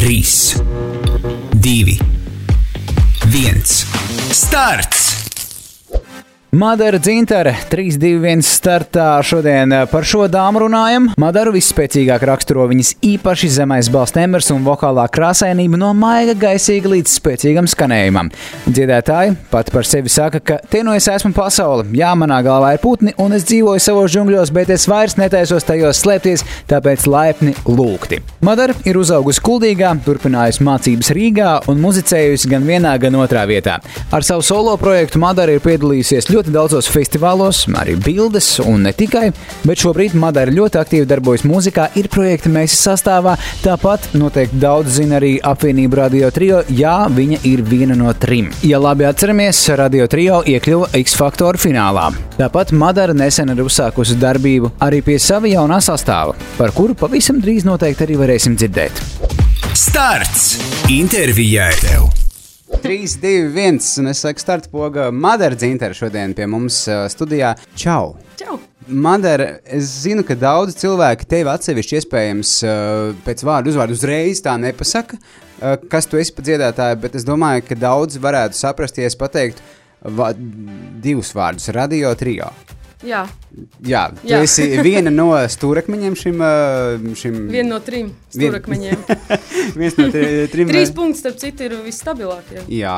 3, 2, 1. Starts! Madara Dzintare, 3, 2, 1 startā. Šodien par šo dāmu runājam. Madaru visspēcīgāk raksturo viņas īpaši zemais balss tembrs un vokālā krāsainība no maiga gaisīga līdz spēcīgam skanējumam. Dziedētāji pat par sevi saka, ka te nu es esmu pasaule. Jā, manā galvā ir putni un es dzīvoju savos džungļos, bet es vairs netaisos tajos slēpties, tāpēc laipni lūgti. Madara ir uzaugusi Kuldīgā, turpinājusi mācības Rīgā un muzicējusi gan vienā, gan otrā vietā. Ar savu solo projektu Madara ir piedalījusies ļoti daudzos festivālos, arī bildes un ne tikai, bet šobrīd Madara ļoti aktīvi darbojas mūzikā, ir projekti Mēs sastāvā, tāpat noteikti daudz zina arī apvienību Radio Trio, jā, viņa ir viena no 3. Ja labi atceramies, Radio Trio iekļuva X Factor finālā. Tāpat Madara nesen ir uzsākusi darbību arī pie sava jaunā sastāva, par kuru pavisam drīz noteikti arī varēsim dzirdēt. Starts! Intervijai tev! 3, 2, 1, un es saku starta poga Madara Dzintare šodien pie mums studijā. Čau! Čau! Madara, es zinu, ka daudz cilvēki tevi atsevišķi iespējams pēc uzvārdu uzreiz tā nepasaka, kas tu esi pa dziedātāju, bet es domāju, ka daudz varētu saprast, ja es pateiktu 2 vārdus – Radio Trio. Jā, tu esi viena no stūrakmeņiem šim... Viena no 3 stūrakmeņiem. Viens no 3... 3 punkti, starp citu, ir visstabilākie. Jā,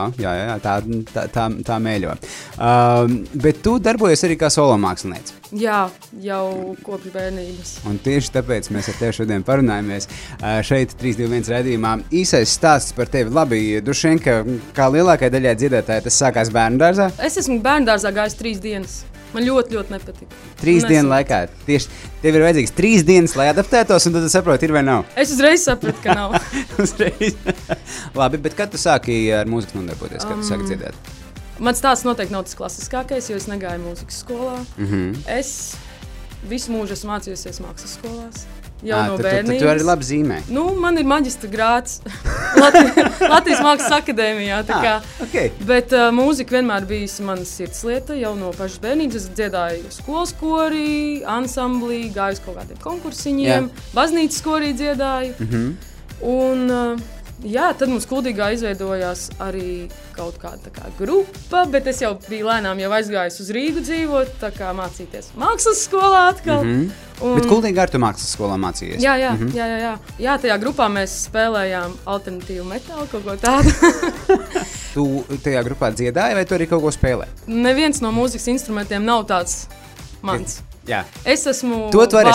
tā mēļo. Bet tu darbojies arī kā solo māksliniece. Jā, jau kopš bērnības. Un tieši tāpēc mēs ar tevi šodien parunājamies šeit 3, 2, 1 raidījumā. Īsais stāsts par tevi. Labi, droši vien, ka kā lielākai daļai dziedātāji tas sākās bērndārzā? Es esmu bērndārzā gājis 3 dienas. Man ļoti nepatika. 3 dienu laikā. Tieši tev ir vajadzīgs 3 dienas, lai adaptētos, un tad tu saproti, ir vai nav. Es uzreiz sapratu, ka nav. Uzreiz. Labi, bet kad tu sāki ar mūziku nodarboties, kad tu sāki dziedāt? Mans stāsts noteikti nav tas klasiskākais, jo es negāju mūzikas skolā. Es visu mūžu esmu mācījusies mākslas skolās. Jau no bērnības. Tu arī labi zīmē. Man ir maģistra grāds Latvijas Mākslas akadēmijā. Okay. Bet mūzika vienmēr bijusi mana sirdslieta. Jau no pašas bērnības es dziedāju skolas korī, ansamblī, gāju uz kaut kādiem konkursiņiem, baznīcas korī dziedāju. Un tad mums Kuldīgā izveidojās arī kaut kāda grupa, bet es jau biju lēnām aizgājis uz Rīgu dzīvot, tā kā mācīties mākslas skolā atkal. Bet Kuldīgā ar tu mākslas skolā mācījies? Jā, tajā grupā mēs spēlējām alternatīvu metālu, kaut ko tādu. Tu tajā grupā dziedāji vai tu arī kaut ko spēlē? Neviens no mūzikas instrumentiem nav tāds mans. Jā. Es esmu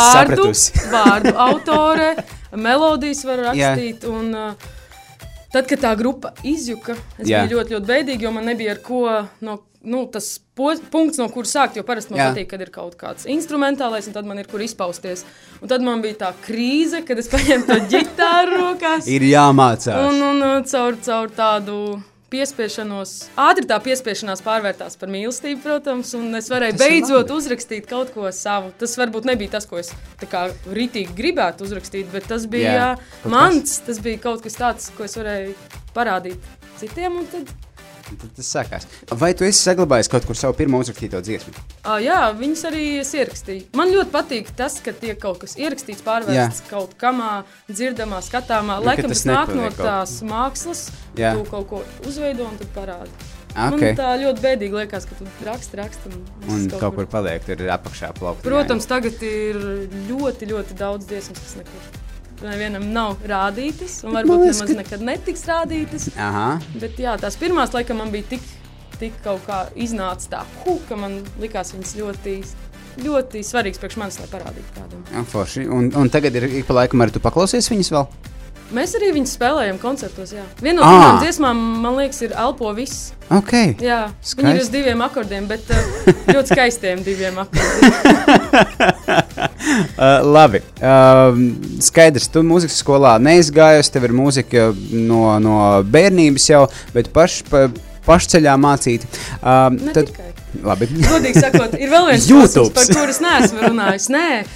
vārdu autore, melodijas varu rakstīt, un tad, kad tā grupa izjuka, es biju ļoti bēdīga, jo man nebija ar ko, tas punkts, no kur sākt, jo parasti man patīk, kad ir kaut kāds instrumentālais, un tad man ir kur izpausties. Un tad man bija tā krīze, kad es paņēmu to ģitāru rokās. Ir jāmācās. Un caur tādu piespiešanos, ātri tā piespiešanās pārvērtās par mīlestību, protams, un es varēju beidzot uzrakstīt kaut ko savu. Tas varbūt nebija tas, ko es tā kā ritīgi gribētu uzrakstīt, bet tas bija mans, tas bija kaut kas tāds, ko es varēju parādīt citiem, un tad tas sākās. Vai tu esi saglabājis kaut kur savu pirmo uzrakstīto dziesmu? Jā, viņas arī es ierakstīju. Man ļoti patīk tas, ka tiek kaut kas ierakstīts, pārvērsts kaut kamā, dzirdamā, skatāmā. Laikam tas nāk no tās mākslas, tu kaut ko uzveido un tad parādi. Man tā ļoti bēdīgi liekas, ka tu raksti un kaut kur paliek, tur ir apakšā plaukt. Protams, tagad ir ļoti daudz dziesmas, kas nekur nevienam nav rādītas, un varbūt nemaz nekad netiks rādītas. Bet tās pirmās, laikam, man bija tik kaut kā iznāca tā, ka man likās viņas ļoti svarīgs priekš manis, lai parādītu kādam. Forši. Un tagad ir ik pa laikam arī tu paklausies viņas vēl? Mēs arī viņus spēlējam koncertos, jā. Viena no pirmām dziesmām, man liekas, ir Elpo viss. Okay. Jā, viņi ir uz 2 akordiem, bet ļoti skaistiem 2 akordiem. Labi. Skaidrs, tu mūzikas skolā neizgājusi, tev ir mūzika no bērnības jau, bet pašceļā mācīt. Ne tikai. Labi. Godīgi sakot, ir vēl viens posms, par kuras neesmu runājis.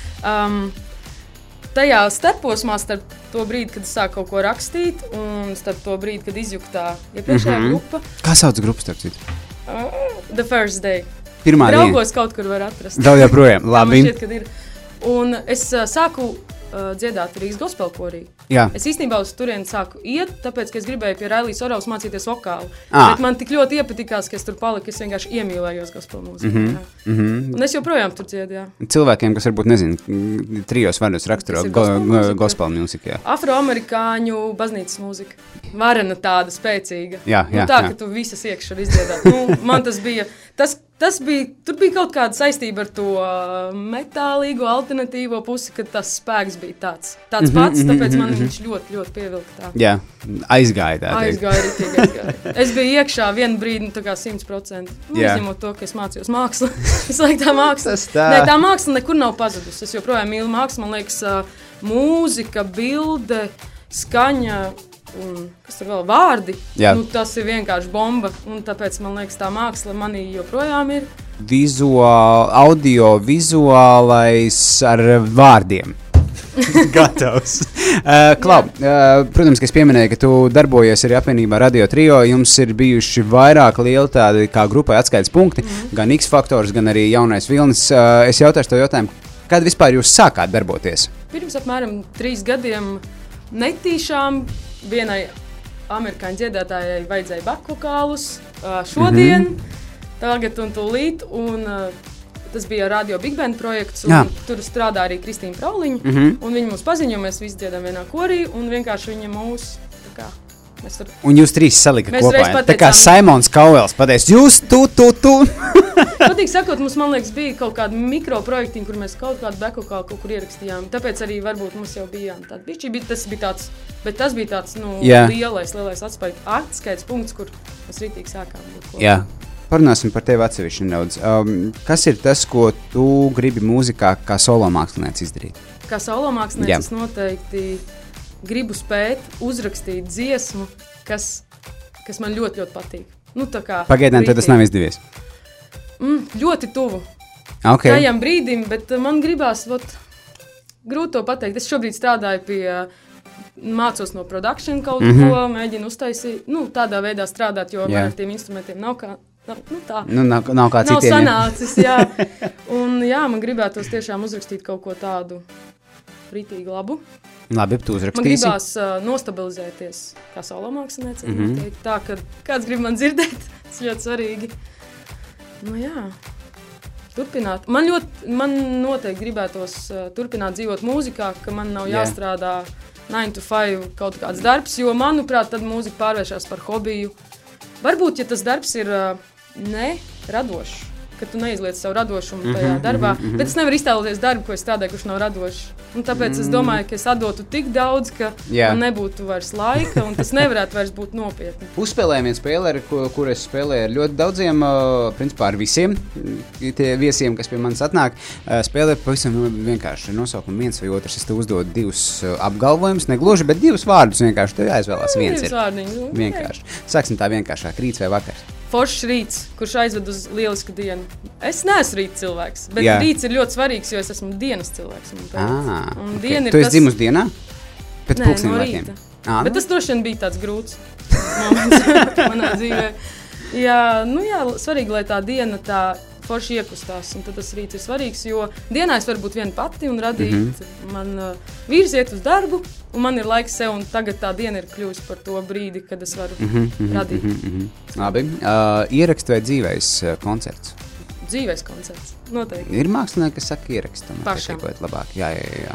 Tajā starposmā starp to brīdi, kad es sāku kaut ko rakstīt, un starp to brīdi, kad izjuka tā iepriekšējā grupa. Kā sauc grupu starp citu? The First Day. Pirmā diena. Draugos kaut kur var atrast. Vēl joprojām, labi. Man šķiet, kad ir. Un es sāku dziedāt Rīgas gospel korī. Jā. Es īstenībā uz turieni sāku iet, tāpēc, ka es gribēju pie Railijas Oravas mācīties vokālu. Bet man tik ļoti iepatikās, ka es tur paliku, es vienkārši iemīlējos gospel mūziku. Un es joprojām tur dziedu, jā. Cilvēkiem, kas varbūt nezina, trijos vārdos raksturo gospel mūziku, jā. Afroamerikāņu baznīcas mūzika. Varena tāda spēcīga. Jā, tā, ka tu visas iekšā var izdziedāt. Man tas bija, tur bija kaut kāda saistība ar to metālīgo, alternatīvo pusi, kad tas spēks bija tāds pats, tāpēc man viņš ļoti, ļoti pievilka tā. Jā, aizgāja tā. Aizgāja. Es biju iekšā vienu brīdi, tā kā 100%. Izņemot to, ka es mācījos mākslu. Es laiku tā māksla. Tā māksla nekur nav pazudusi. Es joprojām mīlu mākslu, man liekas, mūzika, bilde, skaņa un kas tur vēl vārdi. Tas ir vienkārši bomba, un tāpēc man liekas, tā māksla manī joprojām ir. Audiovizuālais ar vārdiem. Gatavs. Protams, ka es pieminēju, ka tu darbojies arī apvienībā Radio Trio. Jums ir bijuši vairāk lieli tādi kā grupai atskaites punkti, gan X-faktors, gan arī jaunais vilnis. Es jautāšu to jautājumu, kad vispār jūs sākāt darboties? Pirms apmēram 3 gadiem netīšām vienai amerikāņu dziedātājai vajadzēja bakvokālus šodien, tagad un tūlīt, un tas bija Radio Big Band projekts, un tur strādā arī Kristīna Prauliņa, un viņi mūs paziņo, mēs visi dziedam vienā korī, un vienkārši viņa mūs, tā kā, mēs tur... Un jūs trīs salika kopā, tā kā Simons Kauels pateica, jūs, tu. Patīgi sakot, mums, man liekas, bija kaut kādi mikroprojektiņi, kur mēs kaut kādu bakvokālu kaut kur ierakstījām, tāpēc arī varbūt mums jau bijām tādi bišķi, bet tas bija tāds, lielais atskaites punkts, kur mēs rītīgi sākām būt kopā. Jā. Parunāsim par tevi atsevišķi nedaudz. Kas ir tas, ko tu gribi mūzikā kā solo mākslinieks izdarīt? Kā solo mākslinieks es noteikti gribu spēt uzrakstīt dziesmu, kas man ļoti, ļoti patīk. Pagaidām tev tas nav izdevies? Ļoti tuvu. Okay. Tajam brīdim, bet man gribās, grūti to pateikt. Es šobrīd strādāju pie, mācos no production kaut ko, mēģinu uztaisīt, tādā veidā strādāt, jo ar tiem instrumentiem nav kā, nav kā citiem. Nav sanācis, jā. Un man gribētos tiešām uzrakstīt kaut ko tādu rītīgi labu. Labi, tu uzrakstīsi. Man gribās nostabilizēties kā solo māksliniece. Tā, ka kāds grib man dzirdēt, tas ļoti svarīgi. Turpināt. Man noteikti gribētos turpināt dzīvot mūzikā, ka man nav jāstrādā 9 to 5 kaut kāds darbs, jo, manuprāt, tad mūzika pārvēršas par hobiju. Varbūt, ja tas darbs ir neradošs, ka tu neizliec savu radošumu tajā darbā, bet es nevaru iztēloties darbu, ko es strādāju, kurš nav radošs. Un tāpēc es domāju, ka es atdotu tik daudz, ka man nebūtu vairs laika, un tas nevarētu vairs būt nopietni. Uzspēlējam vienu spēli, kur es spēlēju ar ļoti daudziem, principā ar visiem tie viesiem, kas pie manis atnāk. Spēlē pavisam vienkārši nosaukumu viens vai otrs. Es te uzdodu 2 apgalvojumus, negluži, bet 2 vārdus vienkārši. Tev jāizvēlās viens ir. Vienkārši. Sāksim tā vienkāršāk, rīts vai vakars. Foršs rīts, kurš aizved uz lielisku dienu. Es neesmu rīts cilvēks, bet rīts ir ļoti svarīgs, jo es esmu dienas cilvēks. Tu esi dzimus dienā? Pēc pulksteņa no rīta. Bet tas droši vien bija tāds grūts moments manā dzīvē. Jā, svarīgi, lai tā diena tā forši iekustās, un tad tas rīts ir svarīgs, jo dienā es varu būt viena pati un radīt. Man vīrs iet uz darbu, un man ir laiks sev, un tagad tā diena ir kļuvusi par to brīdi, kad es varu radīt. Labi. Ierakst vai dzīvais koncerts? Dzīvais koncerts, noteikti. Ir mākslinieki, kas saka ierakst. Pašam. Labāk. Jā.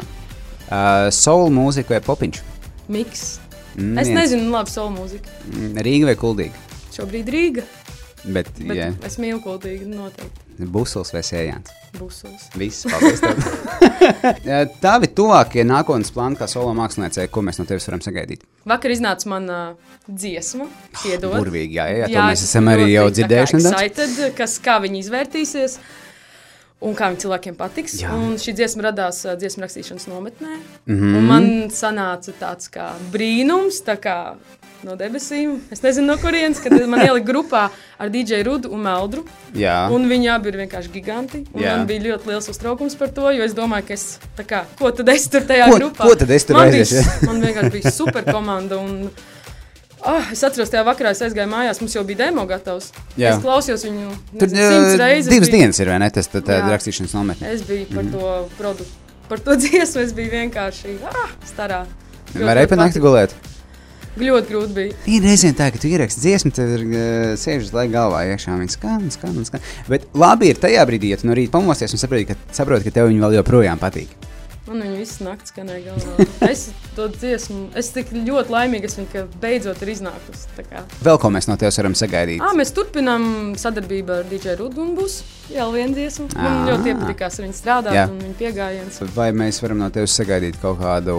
Soul mūzika vai popiņš? Miks. Es nezinu labi soul mūzika. Rīga vai Kuldīga? Šobrīd Rīga. Bet es mīlu Kuldīgi, noteikti. Busuls vai Sējāns? Busuls. Viss, paldies tev. Tavi tuvākie nākotnes plāni kā solo māksliniecei, ko mēs no tevis varam sagaidīt? Vakar iznāca mana dziesma, piedod. Burvīgi, jā, to mēs esam arī jau dzirdējuši. Excited, kā viņi izvērtīsies un kā viņi cilvēkiem patiks. Jā. Un šī dziesma radās dziesmu rakstīšanas nometnē. Un man sanāca tāds kā brīnums, tā kā no debesīm. Es nezinu, no kurienes, kad man ielika grupā ar DJ Rudu un Meldru. Jā. Un viņi abi ir vienkārši giganti. Un man bija ļoti liels uztraukums par to, jo es domāju, ka es tā kā, ko tad es tur tajā grupā? Ko tad es tur aiziešu? Man vienkārši bija super komanda un es atceros, tajā vakarā es aizgāju mājās, mums jau bija demo gatavs. Jā. Es klausījos viņu 100 reizes. 2 dienas ir, vai ne, tas rakstīšanas nometne? Es biju par to produktu par to dziesmu es biju vienkārši starā. Varēja pa nakti gulēt? Ļoti grūti bija. Ir reizēm tā, ka tu ieraksti dziesmu, tad sēžas laiku galvā iekšā, viņa skan. Bet labi ir tajā brīdī, ja tu no rīta pamosties un saproti, ka tev viņa vēl joprojām patīk. Man viņa visu nakti skanēja galvā. Es to dziesmu, es tik ļoti laimīga, ka beidzot ir iznākusi. Vēl ko mēs no tevis varam sagaidīt? Mēs turpinām sadarbību ar DJ Rudu un būs vēl viena dziesma. Man ļoti iepatikās ar viņu strādāt un viņu piegājiens. Vai mēs varam no tevis sagaidīt kaut kādu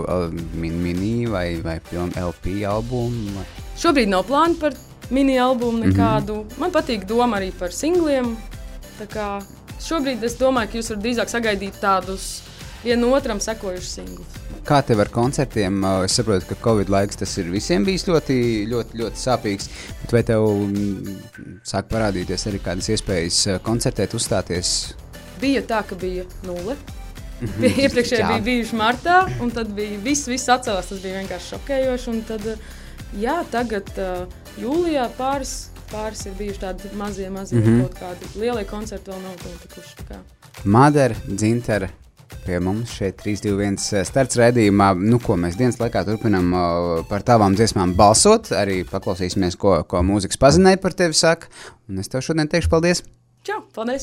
mini vai pilnu LP albumu? Šobrīd nav plāna par mini albumu nekādu. Man patīk doma arī par singliem. Tā kā šobrīd es domāju, ka jūs varat drīzāk sagaidīt tādus vienotram sekojušus singlus. Kā tev ar koncertiem? Es saprotu, ka Covid laiks tas ir visiem bijis ļoti, ļoti, ļoti sāpīgs, bet vai tev sāk parādīties arī kādas iespējas koncertēt, uzstāties? Bija tā, ka bija 0. Iepriekšēji bija bijuši martā, un tad bija viss atcelās, tas bija vienkārši šokējoši, un tad, tagad jūlijā pāris ir bijuši tādi mazie kaut kādi lielie koncerti vēl nav notikuši. Madara Dzintara pie mums šeit 321 starts raidījumā, ko mēs dienas laikā turpinām par tavām dziesmām balsot, arī paklausīsimies, ko mūzikas pazinēja par tevi saka, un es tev šodien teikšu paldies. Čau, paldies!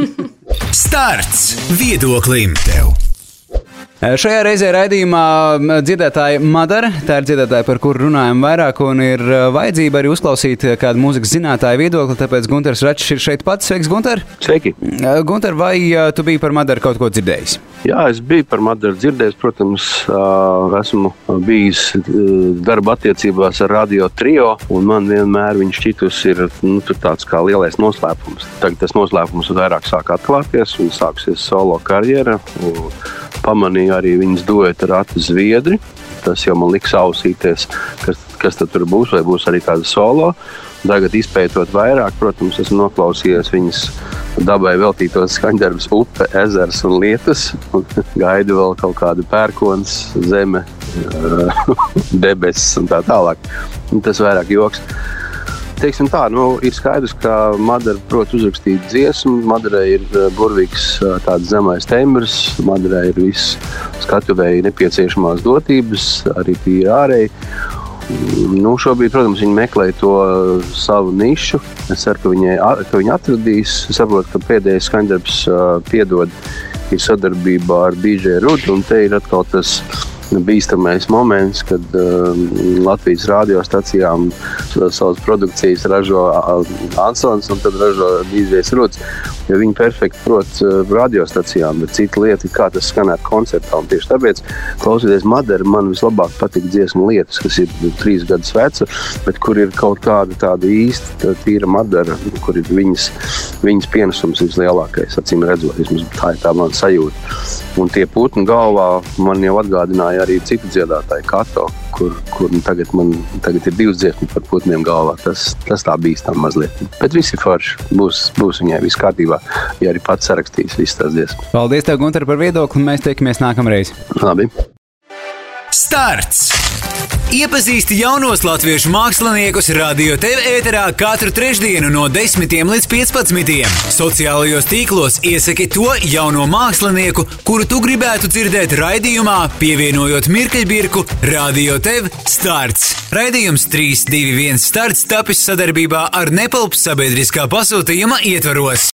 Starts viedoklim tev! Šajā reizē raidījumā dziedātāja Madara, tā ir dziedātāja, par kuru runājam vairāk, un ir vajadzība arī uzklausīt kādu mūzikas zinātāju viedokli, tāpēc Guntars Račs ir šeit pats. Sveiks, Guntar! Sveiki! Guntar, vai tu biji par Madaru kaut ko dzirdējis? Jā, es biju par Madaru dzirdējis, protams, esmu bijis darba attiecībās ar Radio Trio, un man vienmēr viņš šķitus ir tāds kā lielais noslēpums. Tagad tas noslēpums vairāk sāk atklāties, un sāksies solo karjera, un pamanīju arī viņas dueta Rata Zviedri. Tas jau man liks ausīties, kas tad tur būs, vai būs arī tāda solo. Tagad izpētot vairāk, protams, esmu noklausījies viņas dabai veltītos skaņdarbus Upe, ezers un lietus. Un gaidu vēl kaut kādu pērkons, zeme, debesis un tā tālāk. Un tas vairāk joks. Teiksim tā, ir skaidrs, ka Madara prot uzrakstīt dziesmu, Madarai ir burvīgs tāds zemais tembrs, Madarai ir viss skatuvēji nepieciešamās dotības, arī tīri ārēji. Šobrīd, protams, viņi meklē to savu nišu. Es ceru, ka viņi atradīs. Es saprotu, ka pēdējais skaņdarbs Piedod ir sadarbībā ar DJ Rudu, un te ir atkal tas bīstamais moments, kad Latvijas radiostacijām savas produkcijas ražo Ansons un tad ražo DJs Ruds. Jo viņi perfekti prot radiostacijām, bet cita lieta ir, kā tas skanētu koncertā. Un tieši tāpēc, klausoties Madaru, man vislabāk patīk dziesmu Lietus, kas ir 3 gadus veca, bet kur ir kaut kāda tāda īsta tīra Madara, kur ir viņas pienesums vislielākais, acīm redzot. Tā ir tā man sajūta. Un tie putni galvā man jau atgādināja arī citu dziedātāju Kato, kur tagad ir 2 dziesmas par putniem galvā. Tas tā bīstam mazliet. Bet viss ir forši. Būs viņai viss kārtībā, ja arī pats sarakstīs visas tās dziesmas. Paldies tev, Guntar, par viedokli, un mēs tiekamies nākamreiz. Labi. Starts! Iepazīsti jaunos latviešu māksliniekus Radio TV ēterā katru trešdienu no 10 līdz 15. Sociālajos tīklos iesaki to jauno mākslinieku, kuru tu gribētu dzirdēt raidījumā, pievienojot mirkeļbirku Radio TV Starts. Raidījums 3, 2, 1 Starts tapis sadarbībā ar Nepalps sabiedriskā pasūtījuma ietvaros.